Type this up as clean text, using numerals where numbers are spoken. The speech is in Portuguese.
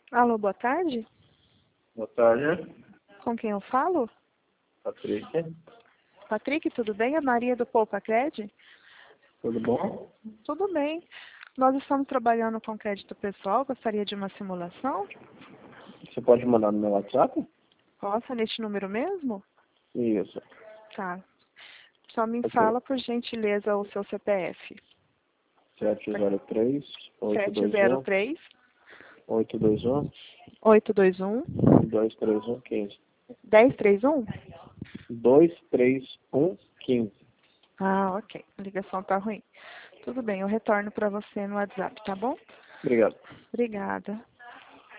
Alô, boa tarde. Boa tarde, Com quem eu falo? Patrícia. Patrick, tudo bem? É Maria do Poupa Cred? Tudo bom? Tudo bem. Nós estamos trabalhando com crédito pessoal. Gostaria de uma simulação? Você pode mandar no meu WhatsApp? Posso, neste número mesmo? Isso. Tá. Só me Ok. fala, por gentileza, o seu CPF. 703 821 703 821 821 231 15. 1031? 231 15. Ah, ok. A ligação tá ruim. Tudo bem, eu retorno para você no WhatsApp, tá bom? Obrigado. Obrigada.